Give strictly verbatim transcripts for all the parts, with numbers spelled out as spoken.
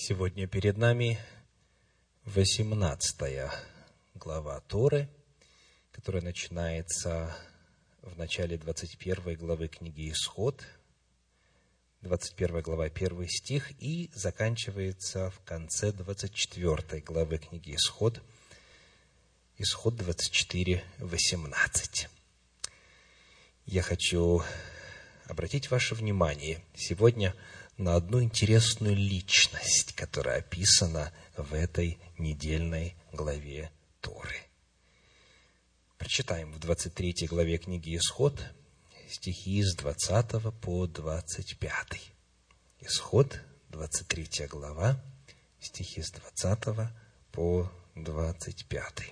Сегодня перед нами восемнадцатая глава Торы, которая начинается в начале двадцать первой главы книги Исход, двадцать первая глава, первый стих, и заканчивается в конце двадцать четвёртой главы книги Исход, Исход двадцать четыре, восемнадцать. Я хочу обратить ваше внимание сегодня на одну интересную личность, которая описана в этой недельной главе Торы. Прочитаем в двадцать третьей главе книги Исход стихи с двадцатого по двадцать пятый. Исход, двадцать третья глава, стихи с двадцатого по двадцать пятый.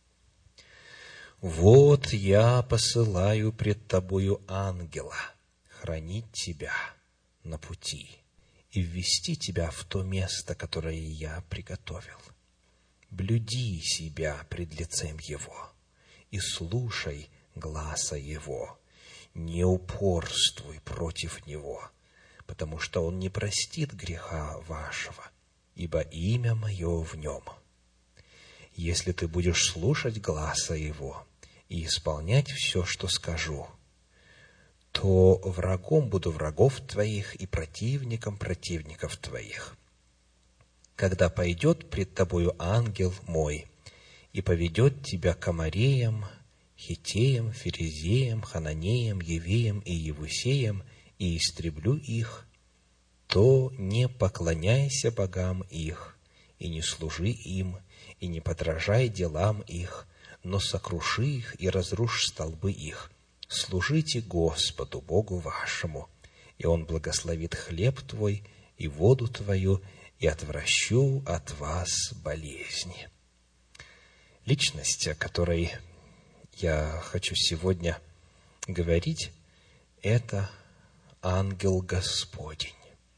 «Вот я посылаю пред тобою ангела хранить тебя на пути и ввести тебя в то место, которое я приготовил. Блюди себя пред лицем его и слушай гласа его. Не упорствуй против него, потому что он не простит греха вашего, ибо имя мое в нем. Если ты будешь слушать гласа его и исполнять все, что скажу, то врагом буду врагов твоих и противником противников твоих. Когда пойдет пред тобою ангел мой и поведет тебя к Амореям, Хиттеям, Ферезеям, Хананеям, Евеям и Евусеям, и истреблю их, то не поклоняйся богам их, и не служи им, и не подражай делам их, но сокруши их и разрушь столбы их. Служите Господу, Богу вашему, и Он благословит хлеб твой и воду твою, и отвращу от вас болезни». Личность, о которой я хочу сегодня говорить, это ангел Господень.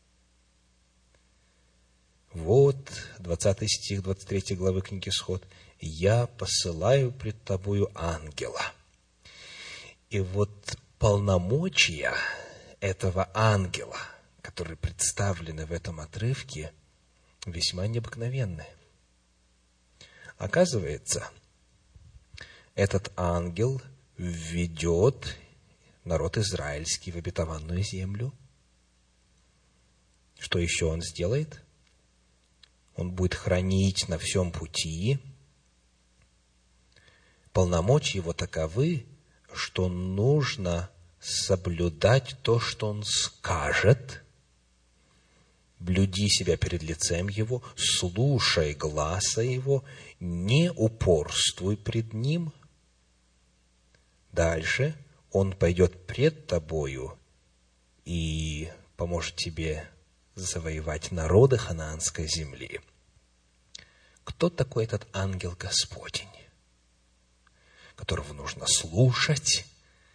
Вот двадцатый стих двадцать третьей главы книги Исход. «Я посылаю пред тобою ангела». И вот полномочия этого ангела, которые представлены в этом отрывке, весьма необыкновенны. Оказывается, этот ангел введет народ израильский в обетованную землю. Что еще он сделает? Он будет хранить на всем пути. Полномочия его таковы, что нужно соблюдать то, что он скажет, блюди себя перед лицем его, слушай гласа его, не упорствуй пред ним. Дальше он пойдет пред тобою и поможет тебе завоевать народы ханаанской земли. Кто такой этот ангел Господень, которого нужно слушать,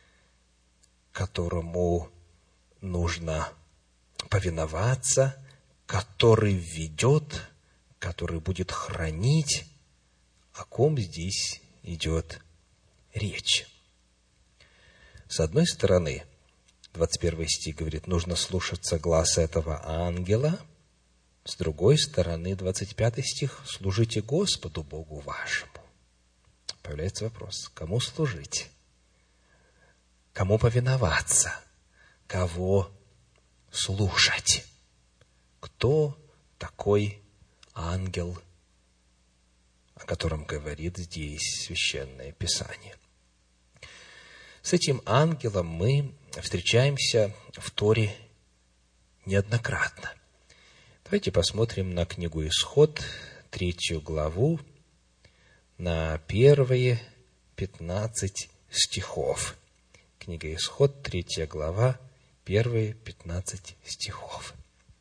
которому нужно повиноваться, который ведет, который будет хранить? О ком здесь идет речь? С одной стороны, двадцать первый стих говорит, нужно слушаться гласа этого ангела. С другой стороны, двадцать пятый стих, служите Господу Богу вашему. Появляется вопрос, кому служить? Кому повиноваться? Кого слушать? Кто такой ангел, о котором говорит здесь Священное Писание? С этим ангелом мы встречаемся в Торе неоднократно. Давайте посмотрим на книгу Исход, третью главу, на первые пятнадцать стихов. Книга Исход, третья глава, первые пятнадцать стихов.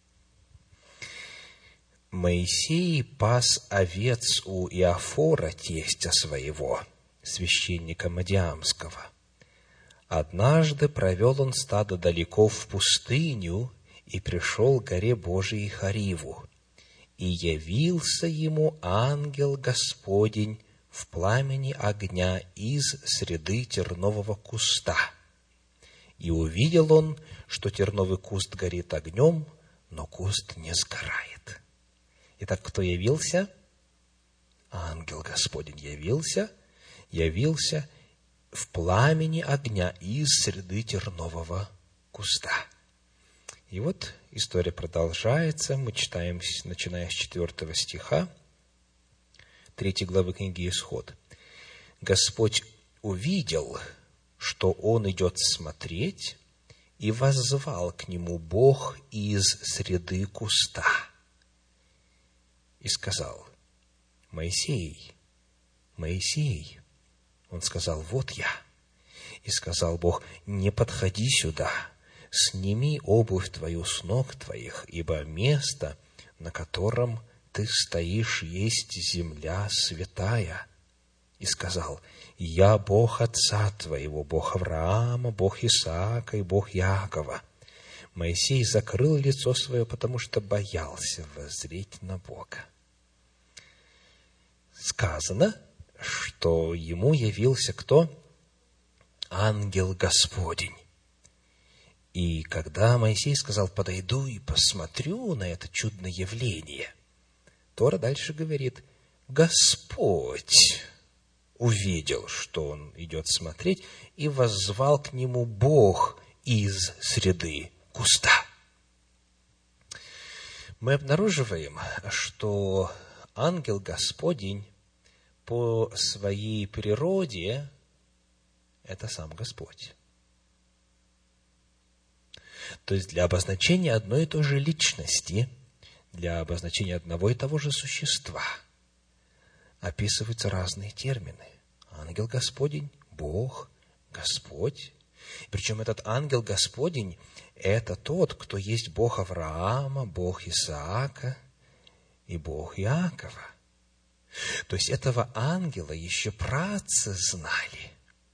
«Моисей пас овец у Иофора, тестя своего, священника Мадиамского. Однажды провел он стадо далеко в пустыню и пришел к горе Божией Хариву. И явился ему ангел Господень в пламени огня из среды тернового куста. И увидел он, что терновый куст горит огнем, но куст не сгорает. Итак, кто явился? Ангел Господень явился, явился в пламени огня из среды тернового куста. И вот история продолжается. Мы читаем, начиная с четвертого стиха, третьей главы книги Исход. «Господь увидел, что он идет смотреть, и воззвал к нему Бог из среды куста, и сказал: Моисей, Моисей. Он сказал: вот я. И сказал Бог: не подходи сюда, сними обувь твою с ног твоих, ибо место, на котором ты стоишь, есть земля святая. И сказал: я Бог отца твоего, Бог Авраама, Бог Исаака и Бог Иакова. Моисей закрыл лицо свое, потому что боялся воззреть на Бога. Сказано, что ему явился кто? Ангел Господень. И когда Моисей сказал: подойду и посмотрю на это чудное явление, Тора дальше говорит: Господь увидел, что он идет смотреть, и воззвал к нему Бог из среды куста. Мы обнаруживаем, что ангел Господень по своей природе – это сам Господь. То есть для обозначения одной и той же личности, для обозначения одного и того же существа описываются разные термины. Ангел Господень, Бог, Господь. Причем этот ангел Господень – это тот, кто есть Бог Авраама, Бог Исаака и Бог Иакова. То есть этого ангела еще праотцы знали.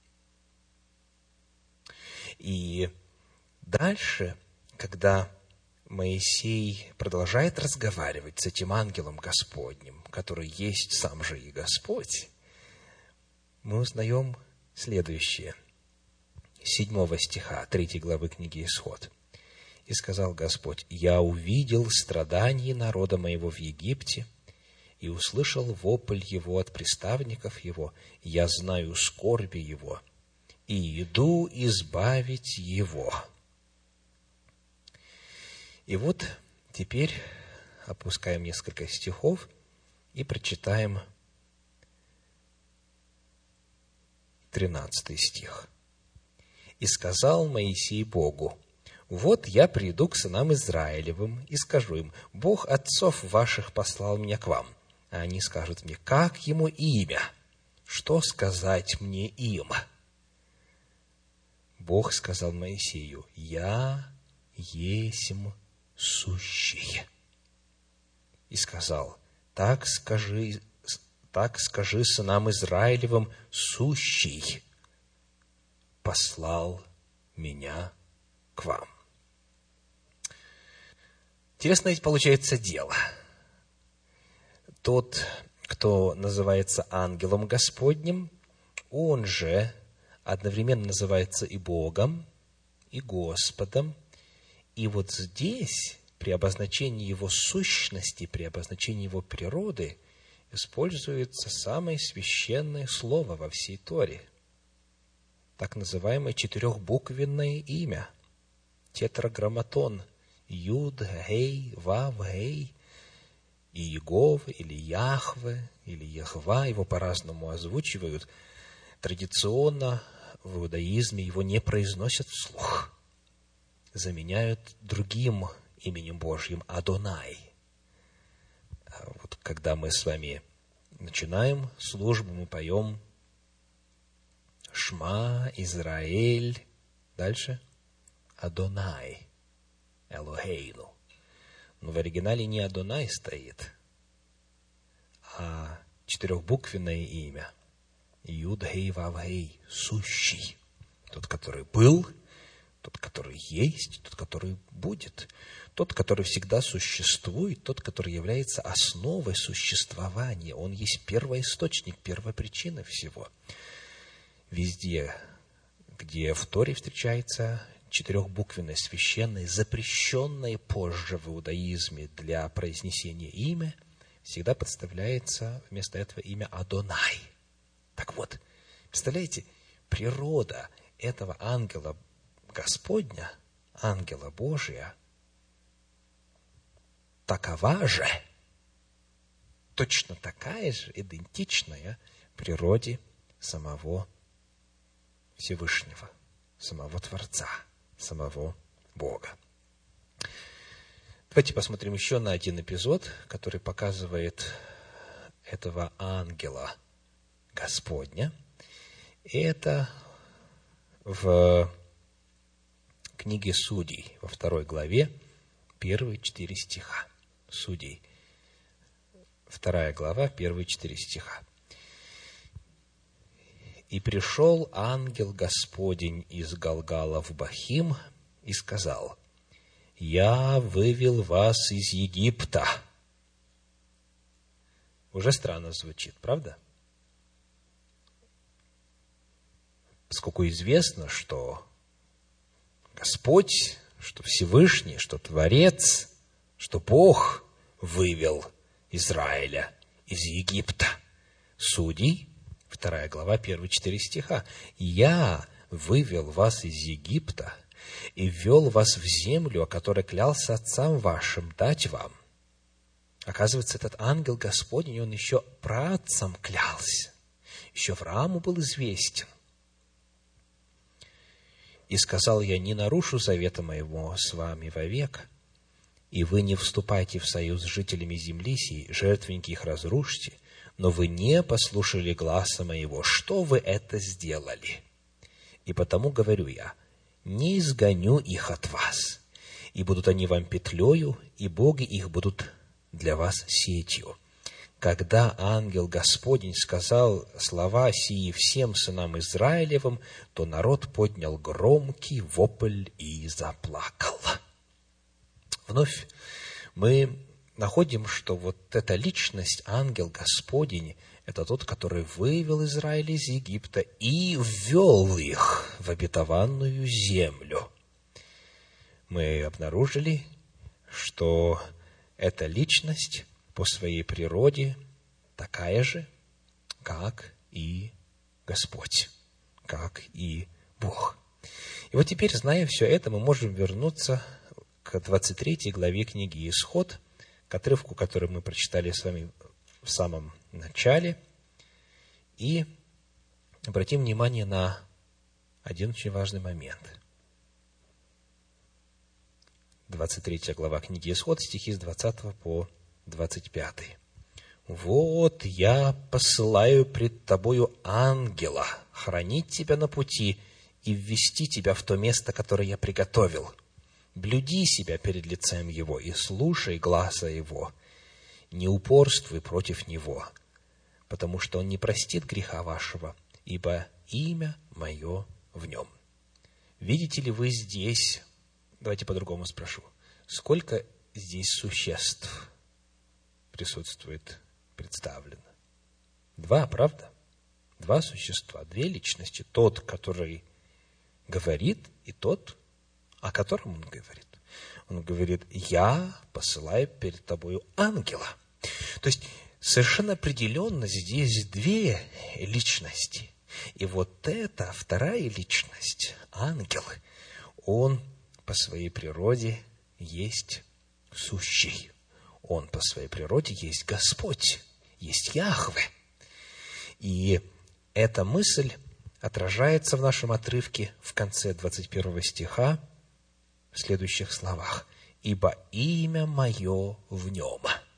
И дальше, когда Моисей продолжает разговаривать с этим ангелом Господним, который есть сам же и Господь, мы узнаем следующее. Седьмого стиха третьей главы книги Исход. «И сказал Господь: я увидел страдания народа моего в Египте, и услышал вопль его от приставников его, я знаю скорби его, и иду избавить его». И вот теперь опускаем несколько стихов и прочитаем тринадцатый стих. «И сказал Моисей Богу: вот я приду к сынам Израилевым и скажу им: Бог отцов ваших послал меня к вам. А они скажут мне: как ему имя? Что сказать мне им? Бог сказал Моисею: я есмь сущий. И сказал: так скажи, так скажи сынам Израилевым: сущий послал меня к вам». Интересно ведь получается дело. Тот, кто называется ангелом Господним, он же одновременно называется и Богом, и Господом. И вот здесь, при обозначении его сущности, при обозначении его природы, используется самое священное слово во всей Торе, так называемое четырехбуквенное имя, тетраграмматон, Юд, Гей, Вав, Гей, и Иегова, или Яхве, или Яхва, его по-разному озвучивают. Традиционно в иудаизме его не произносят вслух, заменяют другим именем Божьим – Адонай. Вот когда мы с вами начинаем службу, мы поем Шма, Израиль, дальше Адонай, Элохейну. Но в оригинале не Адонай стоит, а четырехбуквенное имя Юд, Гей, Вав, Гей, сущий. Тот, который был, тот, который есть, тот, который будет, тот, который всегда существует, тот, который является основой существования. Он есть первоисточник, первопричина всего. Везде, где в Торе встречается четырехбуквенное, священное, запрещенное позже в иудаизме для произнесения имя, всегда подставляется вместо этого имя Адонай. Так вот, представляете, природа этого ангела Господня, ангела Божия, такова же, точно такая же, идентичная природе самого Всевышнего, самого Творца, самого Бога. Давайте посмотрим еще на один эпизод, который показывает этого ангела Господня. И это в книге Судей, во второй главе, первые четыре стиха. Судей, вторая глава, первые четыре стиха. «И пришел ангел Господень из Галгала в Бахим и сказал: Я вывел вас из Египта». Уже странно звучит, правда? Поскольку известно, что Господь, что Всевышний, что Творец, что Бог вывел Израиля из Египта. Судей, вторая глава, первые четыре стиха. «Я вывел вас из Египта и ввел вас в землю, о которой клялся отцам вашим дать вам». Оказывается, этот ангел Господень, он еще праотцам клялся, еще Аврааму был известен. «И сказал я: не нарушу завета моего с вами вовек, и вы не вступайте в союз с жителями земли сей, жертвенники их разрушьте, но вы не послушали гласа моего. Что вы это сделали? И потому говорю я: не изгоню их от вас, и будут они вам петлею, и боги их будут для вас сетью». Когда ангел Господень сказал слова сии всем сынам Израилевым, то народ поднял громкий вопль и заплакал. Вновь мы находим, что вот эта личность, ангел Господень, это тот, который вывел Израиль из Египта и ввел их в обетованную землю. Мы обнаружили, что эта личность по своей природе такая же, как и Господь, как и Бог. И вот теперь, зная все это, мы можем вернуться к двадцать третьей главе книги Исход, к отрывку, который мы прочитали с вами в самом начале, и обратим внимание на один очень важный момент. двадцать третья глава книги Исход, стихи с двадцатого по двадцать пятый. «Вот я посылаю пред тобою ангела хранить тебя на пути и ввести тебя в то место, которое я приготовил. Блюди себя перед лицем его и слушай гласа его. Не упорствуй против него, потому что он не простит греха вашего, ибо имя мое в нем». Видите ли вы здесь, давайте по-другому спрошу, сколько здесь существ присутствует, представлено? Два, правда? Два существа, две личности. Тот, который говорит, и тот, о котором он говорит. Он говорит: я посылаю перед тобою ангела. То есть, совершенно определенно здесь две личности. И вот эта вторая личность, ангел, он по своей природе есть сущий. Он по своей природе есть Господь, есть Яхве. И эта мысль отражается в нашем отрывке в конце двадцать первого стиха в следующих словах: «Ибо имя мое в нем».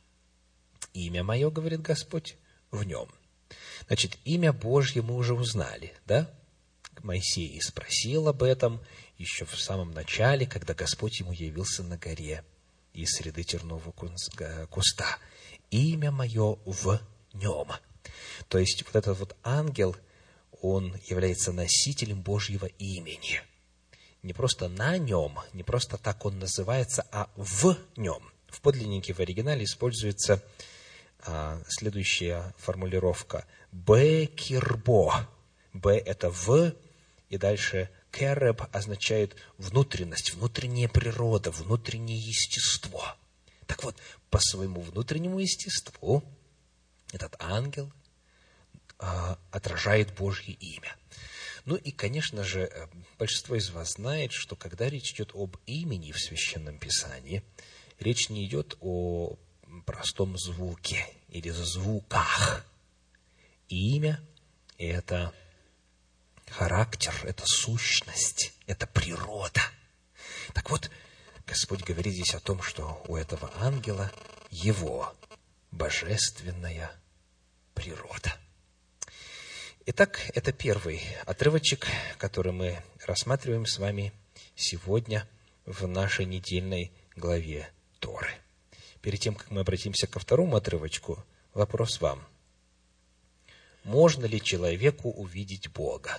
Имя мое, говорит Господь, в нем. Значит, имя Божье мы уже узнали, да? Моисей спросил об этом еще в самом начале, когда Господь ему явился на горе из среды тернового куста. Имя мое в нем. То есть, вот этот вот ангел, он является носителем Божьего имени. Не просто на нем, не просто так он называется, а в нем. В подлиннике, в оригинале используется а, следующая формулировка: «бе-кирбо». «Б» — это «в», и дальше «кереб» означает внутренность, внутренняя природа, внутреннее естество. Так вот, по своему внутреннему естеству этот ангел а, отражает Божье имя. Ну и, конечно же, большинство из вас знает, что когда речь идет об имени в Священном Писании, речь не идет о простом звуке или звуках. Имя – это характер, это сущность, это природа. Так вот, Господь говорит здесь о том, что у этого ангела его божественная природа. Итак, это первый отрывочек, который мы рассматриваем с вами сегодня в нашей недельной главе Торы. Перед тем, как мы обратимся ко второму отрывочку, вопрос вам. Можно ли человеку увидеть Бога?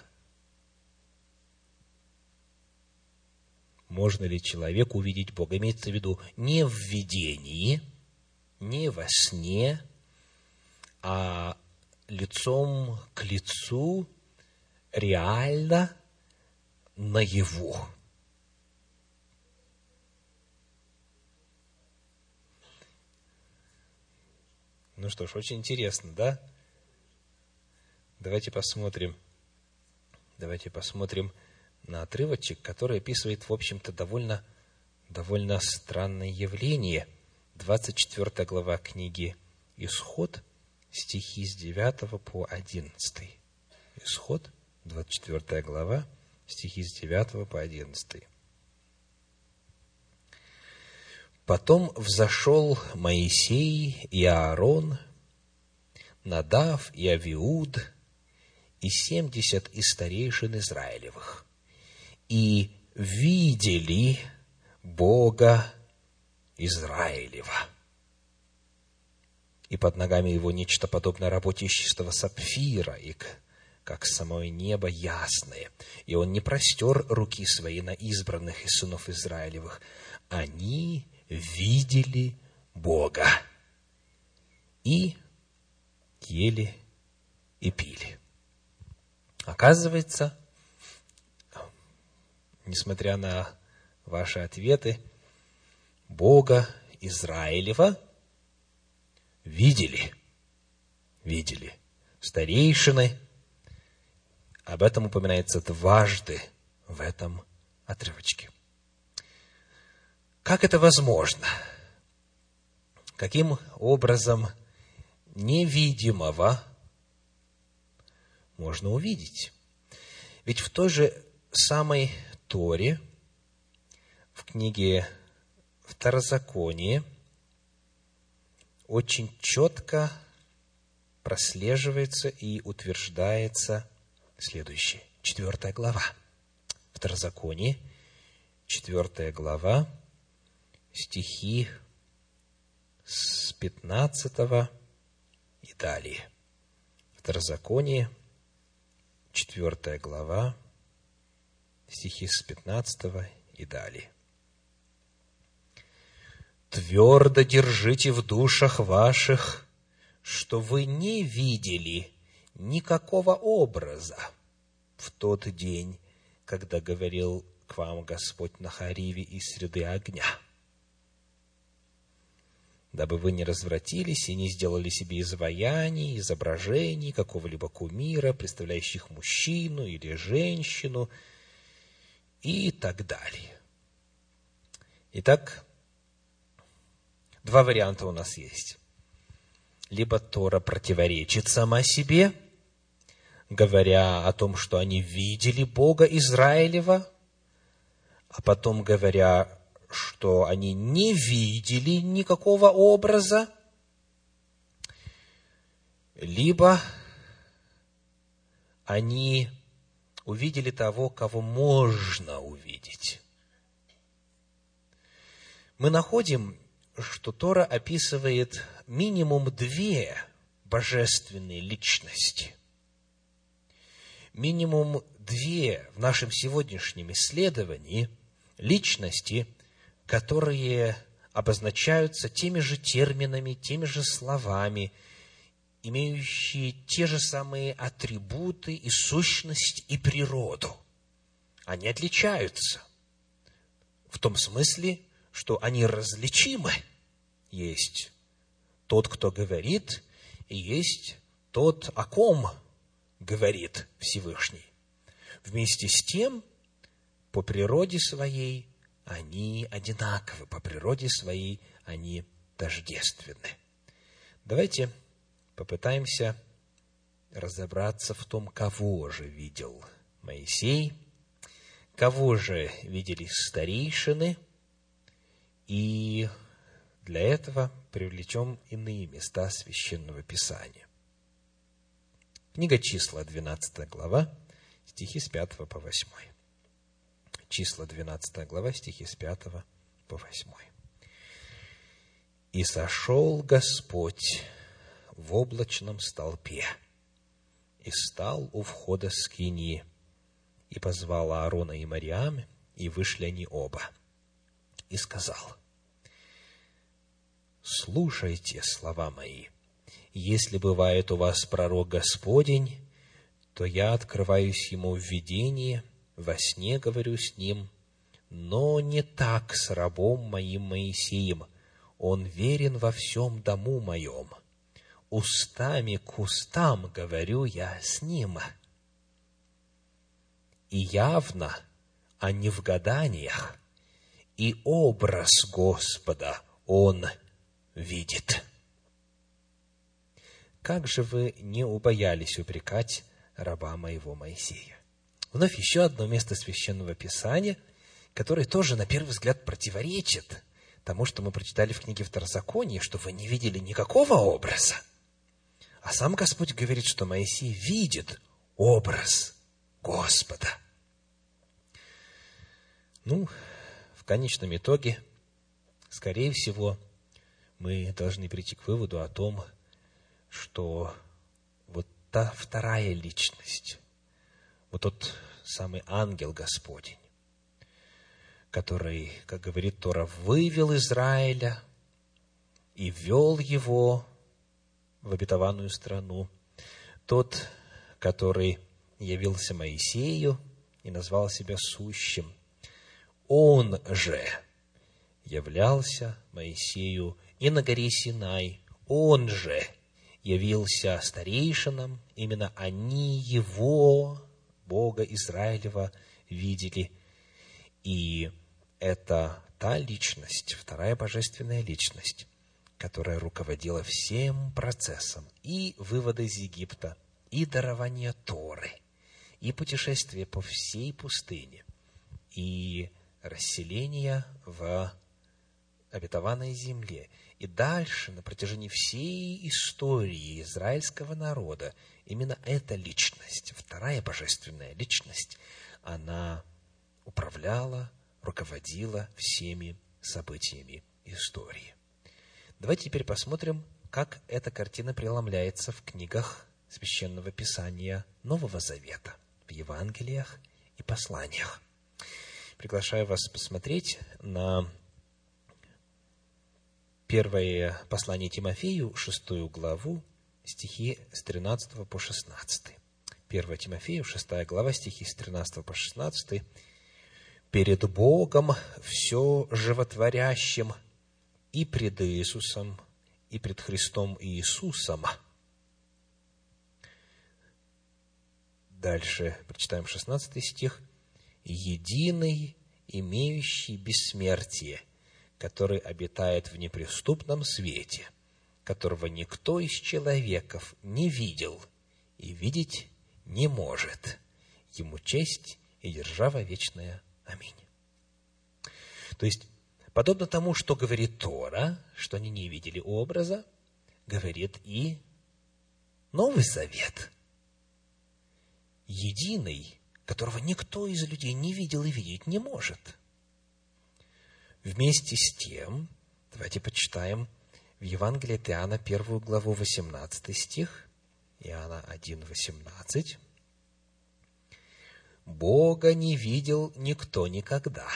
Можно ли человеку увидеть Бога? Имеется в виду не в видении, не во сне, а лицом к лицу, реально, наяву. Ну что ж, очень интересно, да? Давайте посмотрим. Давайте посмотрим на отрывочек, который описывает, в общем-то, довольно, довольно странное явление. двадцать четвёртая глава книги «Исход», стихи с девятого по одиннадцатый. Исход, двадцать четвёртая глава, стихи с девятого по одиннадцатый. «Потом взошел Моисей и Аарон, Надав и Авиуд, и семьдесят из старейшин Израилевых, и видели Бога Израилева. И под ногами его нечто подобное работе чистого сапфира, и как самое небо ясное. И он не простер руки свои на избранных из сынов Израилевых. Они видели Бога и ели и пили». Оказывается, несмотря на ваши ответы, Бога Израилева видели, видели старейшины. Об этом упоминается дважды в этом отрывочке. Как это возможно? Каким образом невидимого можно увидеть? Ведь в той же самой Торе, в книге Второзаконие, очень четко прослеживается и утверждается следующее. Четвертая глава. Второзаконие, четвертая глава, стихи с пятнадцатого и далее. Второзаконие, четвертая глава, стихи с пятнадцатого и далее. «Твердо держите в душах ваших, что вы не видели никакого образа в тот день, когда говорил к вам Господь на Хориве из среды огня, дабы вы не развратились и не сделали себе изваяний, изображений какого-либо кумира, представляющих мужчину или женщину, и так далее». Итак, два варианта у нас есть. Либо Тора противоречит сама себе, говоря о том, что они видели Бога Израилева, а потом говоря, что они не видели никакого образа, либо они увидели того, кого можно увидеть. Мы находим, что Тора описывает минимум две божественные личности. Минимум две в нашем сегодняшнем исследовании личности, которые обозначаются теми же терминами, теми же словами, имеющие те же самые атрибуты и сущность, и природу. Они отличаются в том смысле, что они различимы, есть тот, кто говорит, и есть тот, о ком говорит Всевышний. Вместе с тем, по природе своей они одинаковы, по природе своей они тождественны. Давайте попытаемся разобраться в том, кого же видел Моисей, кого же видели старейшины, и для этого привлечем иные места Священного Писания. Книга Числа, двенадцатая глава, стихи с пятого по восьмой. Числа, двенадцатая глава, стихи с пятого по восьмой. «И сошел Господь в облачном столпе, и стал у входа скинии, и позвал Аарона и Мариам, и вышли они оба. И сказал: слушайте слова мои. Если бывает у вас пророк Господень, то я открываюсь ему в видении, во сне говорю с ним, но не так с рабом моим Моисеем. Он верен во всем дому моем. Устами к устам говорю я с ним. И явно, а не в гаданиях, и образ Господа он видит. Как же вы не убоялись упрекать раба моего Моисея?» Вновь еще одно место Священного Писания, которое тоже, на первый взгляд, противоречит тому, что мы прочитали в книге Второзакония, что вы не видели никакого образа. А сам Господь говорит, что Моисей видит образ Господа. Ну, в конечном итоге, скорее всего, мы должны прийти к выводу о том, что вот та вторая личность, вот тот самый ангел Господень, который, как говорит Тора, вывел Израиля и ввел его в обетованную страну, тот, который явился Моисею и назвал себя сущим, он же являлся Моисею и на горе Синай, он же явился старейшинам, именно они его, Бога Израилева, видели. И это та личность, вторая божественная личность, которая руководила всем процессом и вывода из Египта, и дарования Торы, и путешествия по всей пустыне, и расселения в обетованной земле. И дальше, на протяжении всей истории израильского народа, именно эта личность, вторая божественная личность, она управляла, руководила всеми событиями истории. Давайте теперь посмотрим, как эта картина преломляется в книгах Священного Писания Нового Завета, в Евангелиях и посланиях. Приглашаю вас посмотреть на первое послание Тимофею, шестую главу, стихи с тринадцатого по шестнадцатый. первое Тимофею, шестая глава, стихи с тринадцатого по шестнадцатый. «Перед Богом все животворящим и пред Иисусом, и пред Христом Иисусом». Дальше прочитаем шестнадцатый стих. «Единый, имеющий бессмертие, который обитает в неприступном свете, которого никто из человеков не видел и видеть не может. Ему честь и держава вечная. Аминь». То есть, подобно тому, что говорит Тора, что они не видели образа, говорит и Новый Завет. Единый, которого никто из людей не видел и видеть не может. Вместе с тем, давайте почитаем в Евангелии от Иоанна, первую главу, восемнадцатый стих, Иоанна один, восемнадцать. «Бога не видел никто никогда.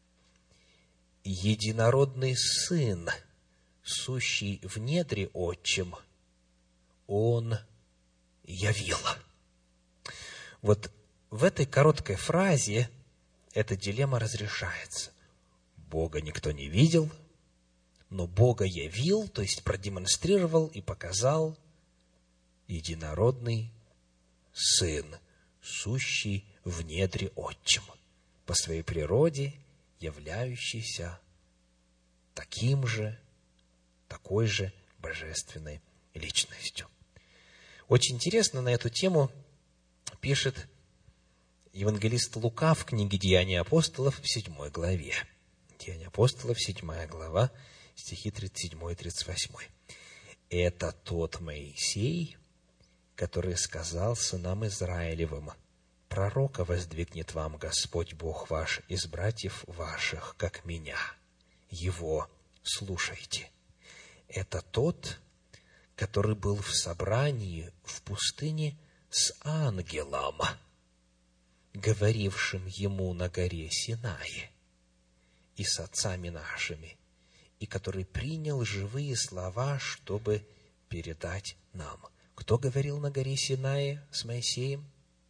Единородный Сын, сущий в недре Отчим, Он явил». Вот в этой короткой фразе эта дилемма разрешается. Бога никто не видел, но Бога явил, то есть продемонстрировал и показал единородный Сын, сущий в недре Отчима, по своей природе являющийся таким же, такой же божественной личностью. Очень интересно на эту тему пишет евангелист Лука в книге «Деяния апостолов» в седьмой главе. Деяния апостолов, седьмая глава, стихи тридцать седьмой и тридцать восьмой. «Это тот Моисей, который сказал сынам Израилевым: пророка воздвигнет вам Господь Бог ваш из братьев ваших, как меня. Его слушайте. Это тот, который был в собрании в пустыне с ангелом, говорившим ему на горе Синае, и с отцами нашими, и который принял живые слова, чтобы передать нам». Кто говорил на горе Синае с Моисеем?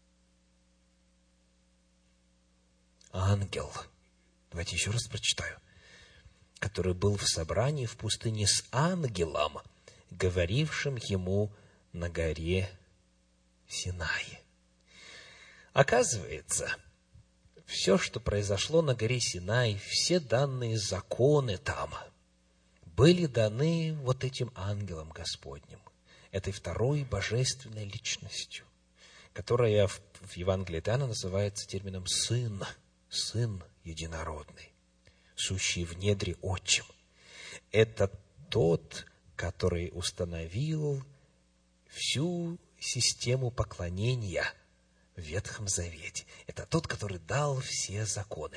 Ангел. Давайте еще раз прочитаю. Который был в собрании в пустыне с ангелом, говорившим ему на горе Синае. Оказывается, все, что произошло на горе Синай, все данные законы там, были даны вот этим ангелом Господним, этой второй божественной личностью, которая в, в Евангелии от Иоанна называется термином «сын», «сын единородный», сущий в недре Отчим. Это тот, который установил всю систему поклонения в Ветхом Завете. Это тот, который дал все законы.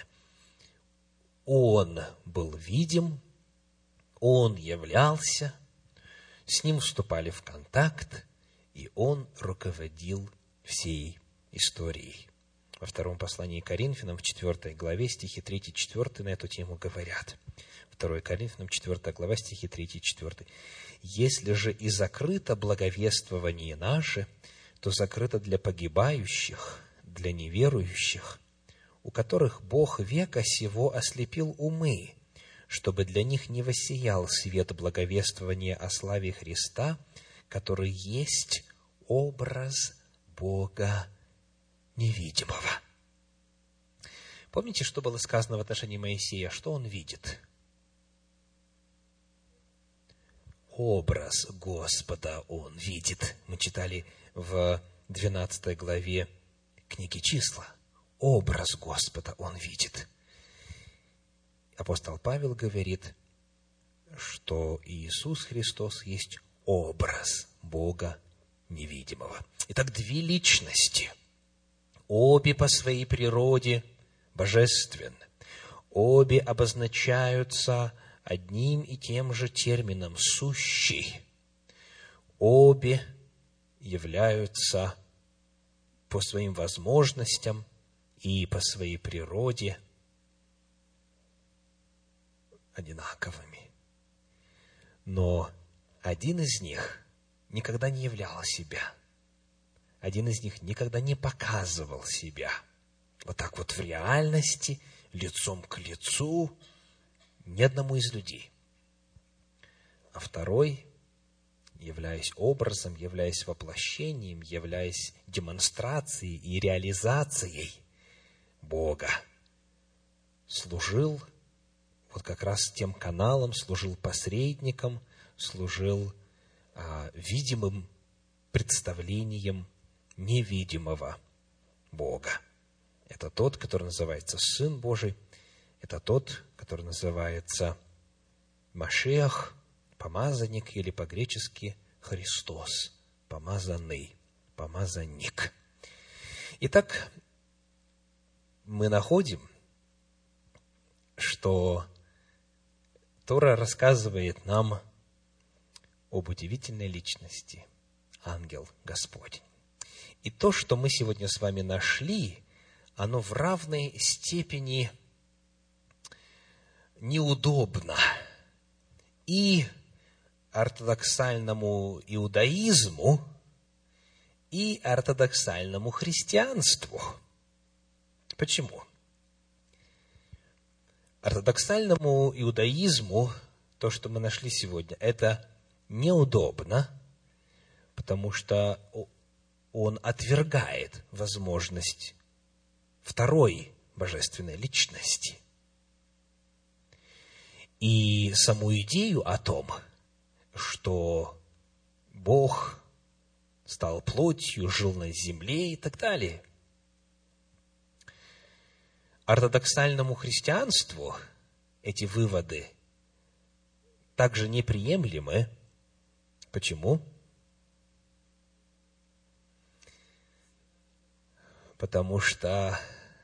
Он был видим, он являлся, с ним вступали в контакт, и он руководил всей историей. Во втором послании к Коринфянам, в четвёртой главе, стихи третий и четвёртый на эту тему говорят. второе Коринфянам, четвёртая глава, стихи третий и четвёртый. «Если же и закрыто благовествование наше, то закрыто для погибающих, для неверующих, у которых Бог века сего ослепил умы, чтобы для них не воссиял свет благовествования о славе Христа, который есть образ Бога невидимого». Помните, что было сказано в отношении Моисея? Что он видит? Образ Господа он видит. Мы читали в двенадцатой главе книги «Числа». Образ Господа он видит. Апостол Павел говорит, что Иисус Христос есть образ Бога невидимого. Итак, две личности, обе по своей природе божественны, обе обозначаются одним и тем же термином «сущий», обе являются по своим возможностям и по своей природе одинаковыми. Но один из них никогда не являл себя. Один из них никогда не показывал себя. Вот так вот в реальности, лицом к лицу, ни одному из людей. А второй, являясь образом, являясь воплощением, являясь демонстрацией и реализацией Бога, служил вот как раз тем каналом, служил посредником, служил а, видимым представлением невидимого Бога. Это тот, который называется Сын Божий, это тот, который называется Машиах, помазанник, или по-гречески Христос, помазанный, помазанник. Итак, мы находим, что Тора рассказывает нам об удивительной личности, ангел Господень. И то, что мы сегодня с вами нашли, оно в равной степени неудобно и ортодоксальному иудаизму, и ортодоксальному христианству. Почему? Ортодоксальному иудаизму то, что мы нашли сегодня, это неудобно, потому что он отвергает возможность второй божественной личности. И саму идею о том, что Бог стал плотью, жил на земле и так далее. Ортодоксальному христианству эти выводы также неприемлемы. Почему? Потому что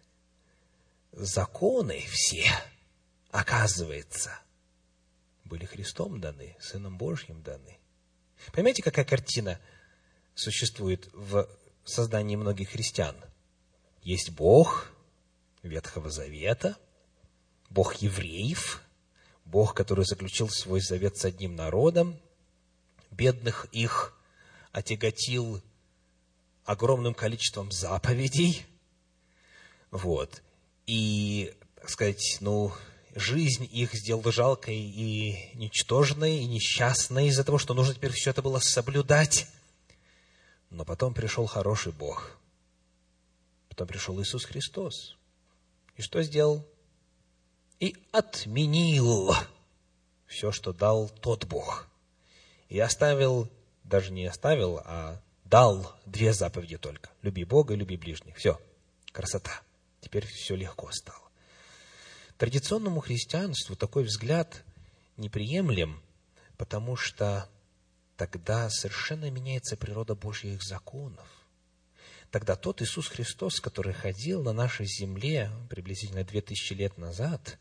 законы все, оказывается, были Христом даны, Сыном Божьим даны. Понимаете, какая картина существует в создании многих христиан? Есть Бог Ветхого Завета, Бог евреев, Бог, который заключил свой завет с одним народом, бедных их отяготил огромным количеством заповедей, вот, и, так сказать, ну, жизнь их сделала жалкой и ничтожной, и несчастной из-за того, что нужно теперь все это было соблюдать. Но потом пришел хороший Бог. Потом пришел Иисус Христос. И что сделал? И отменил все, что дал тот Бог. И оставил, даже не оставил, а дал две заповеди только. Люби Бога и люби ближних. Все, красота. Теперь все легко стало. Традиционному христианству такой взгляд неприемлем, потому что тогда совершенно меняется природа Божьих законов. Тогда тот Иисус Христос, который ходил на нашей земле приблизительно две тысячи лет назад,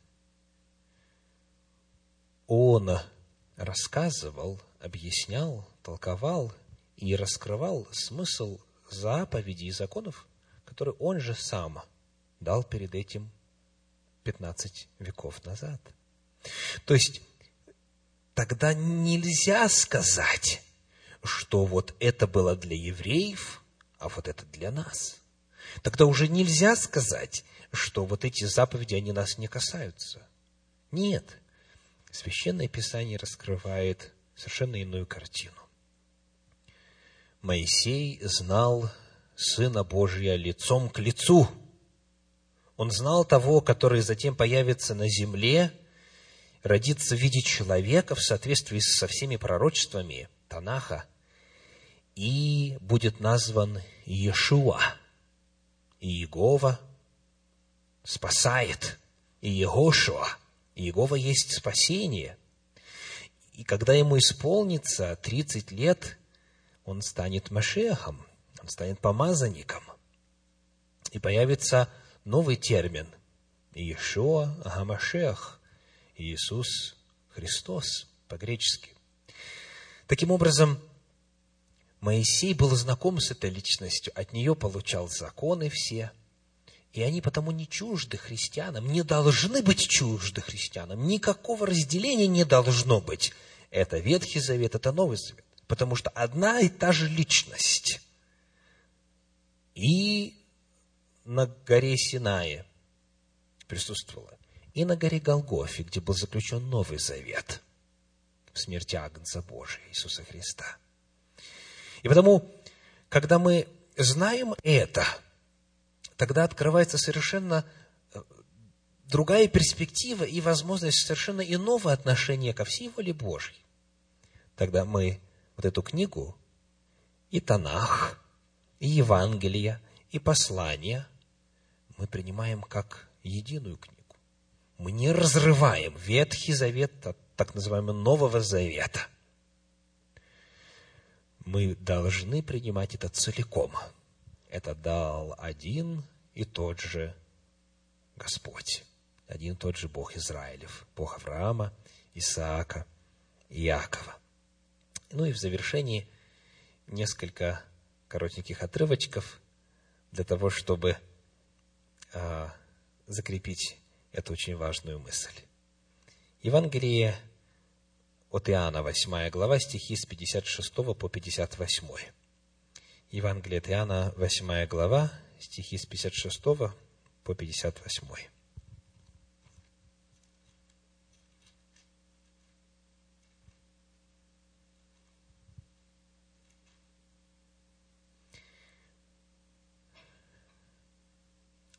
Он рассказывал, объяснял, толковал и раскрывал смысл заповедей и законов, которые Он же сам дал перед этим пятнадцать веков назад. То есть, тогда нельзя сказать, что вот это было для евреев, а вот это для нас. Тогда уже нельзя сказать, что вот эти заповеди, они нас не касаются. Нет. Священное Писание раскрывает совершенно иную картину. Моисей знал Сына Божия лицом к лицу. Он знал того, который затем появится на земле, родится в виде человека в соответствии со всеми пророчествами Танаха, и будет назван Иешуа. И Иегова спасает, и Егошуа. И Иегова есть спасение. И когда ему исполнится тридцать лет, он станет Машиахом, он станет помазанником. И появится новый термин – Иешуа га-Машиах, Иисус Христос по-гречески. Таким образом, Моисей был знаком с этой личностью, от нее получал законы все, и они потому не чужды христианам, не должны быть чужды христианам, никакого разделения не должно быть. Это Ветхий Завет, это Новый Завет, потому что одна и та же личность. И на горе Синае присутствовала, и на горе Голгофе, где был заключен Новый Завет в смерти Агнца Божия Иисуса Христа. И потому, когда мы знаем это, тогда открывается совершенно другая перспектива и возможность совершенно иного отношения ко всей воле Божьей. Тогда мы вот эту книгу, и Танах, и Евангелие, и послания, мы принимаем как единую книгу. Мы не разрываем Ветхий Завет от так называемого Нового Завета. Мы должны принимать это целиком. Это дал один и тот же Господь, один и тот же Бог Израилев, Бог Авраама, Исаака и Иакова. Ну и в завершении несколько коротеньких отрывочков для того, чтобы а, закрепить эту очень важную мысль. Евангелие от Иоанна, восьмая глава, стихи с пятьдесят шестого по пятьдесят восьмой. Евангелие от Иоанна, восьмая глава, стихи с пятьдесят шестого по пятьдесят восьмой.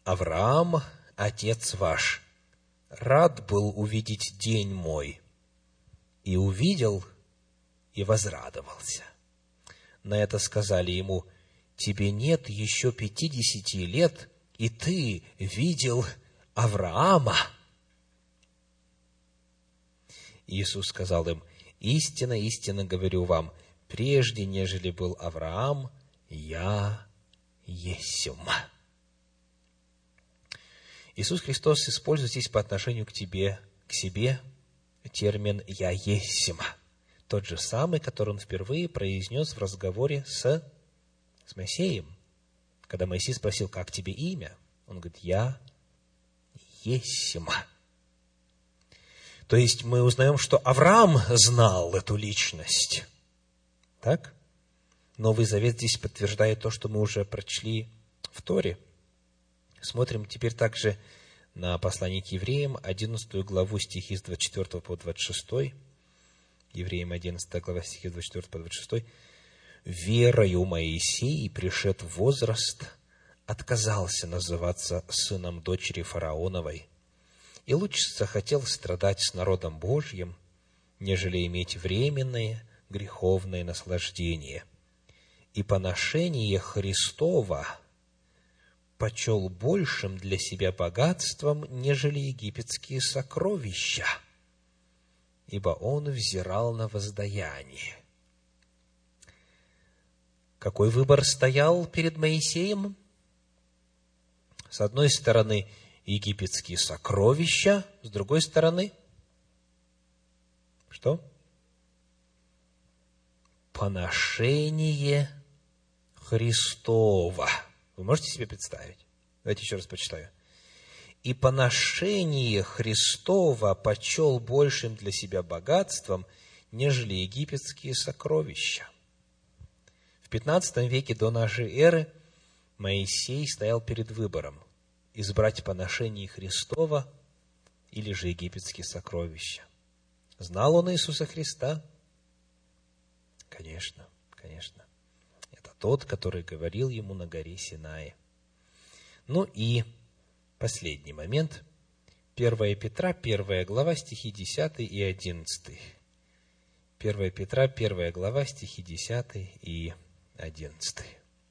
Авраам, отец ваш, рад был увидеть день мой, и увидел, и возрадовался. На это сказали ему: тебе нет еще пятидесяти лет, и ты видел Авраама. Иисус сказал им: истинно, истинно говорю вам, прежде нежели был Авраам, я есмь. Иисус Христос использует здесь по отношению к тебе, к себе термин «я есмь», тот же самый, который он впервые произнес в разговоре с, с Моисеем. Когда Моисей спросил: как тебе имя? Он говорит: я есмь. То есть мы узнаем, что Авраам знал эту личность. Так? Новый Завет здесь подтверждает то, что мы уже прочли в Торе. Смотрим теперь также на послание к евреям, одиннадцатую главу, стихи с двадцать четвёртого по двадцать шестой. Евреям одиннадцатая глава, стихи с двадцать четвёртого по двадцать шестой. «Верою Моисей, пришед в возраст, отказался называться сыном дочери фараоновой, и лучше захотел страдать с народом Божьим, нежели иметь временное греховное наслаждение. И поношение Христова почел большим для себя богатством, нежели египетские сокровища, ибо он взирал на воздаяние». Какой выбор стоял перед Моисеем? С одной стороны, египетские сокровища, с другой стороны, что? Поношение Христова. Вы можете себе представить? Давайте еще раз почитаю. «И поношение Христова почел большим для себя богатством, нежели египетские сокровища». В пятнадцатом веке до нашей эры Моисей стоял перед выбором: избрать поношение Христова или же египетские сокровища. Знал он Иисуса Христа? Конечно, конечно. Это тот, который говорил ему на горе Синае. Ну и последний момент. первое Петра, первая глава, стихи десятый и одиннадцатый. первое Петра, первая глава, стихи десятый и одиннадцатый.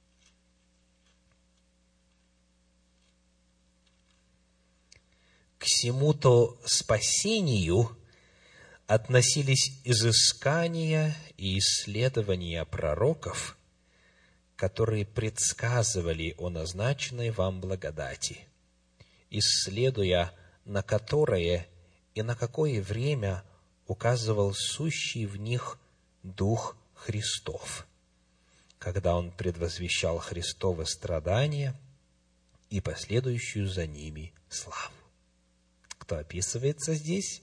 «К сему-то спасению относились изыскания и исследования пророков, которые предсказывали о назначенной вам благодати, исследуя, на которое и на какое время указывал сущий в них Дух Христов, когда Он предвозвещал Христовы страдания и последующую за ними славу». Кто описывается здесь?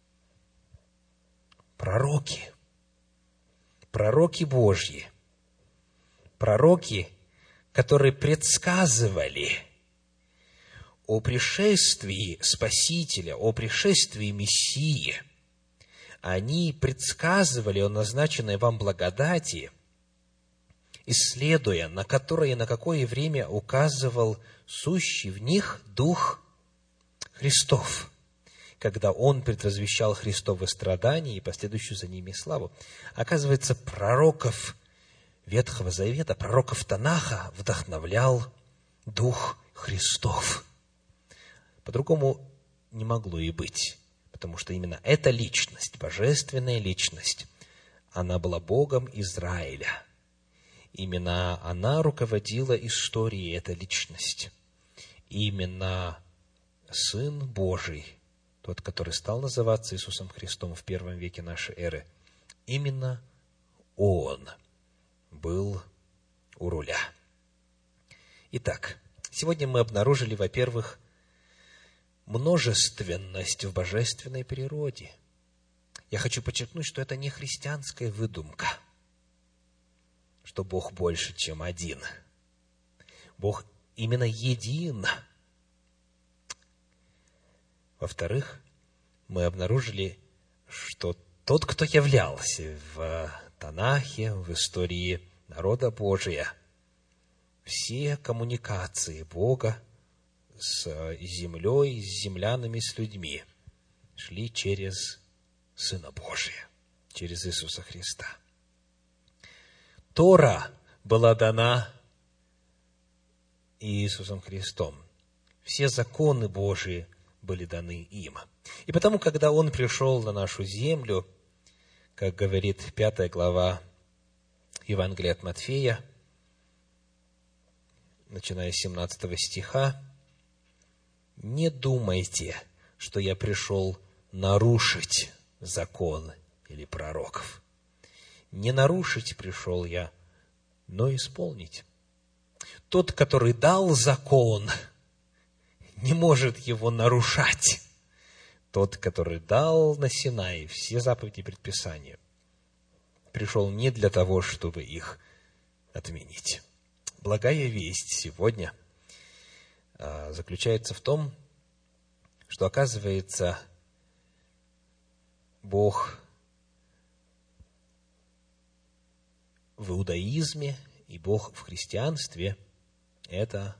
Пророки. Пророки Божьи. Пророки, которые предсказывали о пришествии Спасителя, о пришествии Мессии. Они предсказывали о назначенной вам благодати, исследуя, на которое и на какое время указывал сущий в них Дух Христов, когда Он предвозвещал Христовы страдания и последующую за ними славу. Оказывается, пророков Ветхого Завета, пророков Танаха вдохновлял Дух Христов. По-другому не могло и быть, потому что именно эта личность, божественная личность, она была Богом Израиля. Именно она руководила историей, эта личность. Именно Сын Божий, тот, который стал называться Иисусом Христом в первом веке нашей эры, именно Он был у руля. Итак, сегодня мы обнаружили, во-первых, множественность в божественной природе. Я хочу подчеркнуть, что это не христианская выдумка, что Бог больше, чем один. Бог именно един. Во-вторых, мы обнаружили, что тот, кто являлся в Танахе, в истории народа Божия, все коммуникации Бога с землей, с землянами, с людьми, шли через Сына Божия, через Иисуса Христа. Тора была дана Иисусом Христом. Все законы Божии были даны им. И потому, когда Он пришел на нашу землю, как говорит пятая глава Евангелия от Матфея, начиная с семнадцатого стиха, «Не думайте, что я пришел нарушить закон или пророков. Не нарушить пришел я, но исполнить. Тот, который дал закон, не может его нарушать. Тот, который дал на Синае все заповеди и предписания, пришел не для того, чтобы их отменить». Благая весть сегодня заключается в том, что, оказывается, Бог в иудаизме и Бог в христианстве – это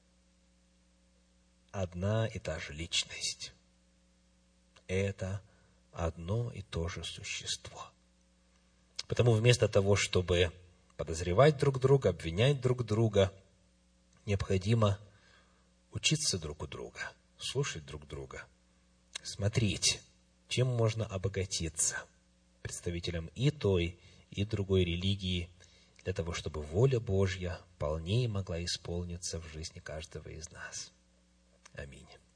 одна и та же личность. Это одно и то же существо. Потому вместо того, чтобы подозревать друг друга, обвинять друг друга, необходимо учиться друг у друга, слушать друг друга, смотреть, чем можно обогатиться представителям и той, и другой религии, для того, чтобы воля Божья полнее могла исполниться в жизни каждого из нас. Аминь.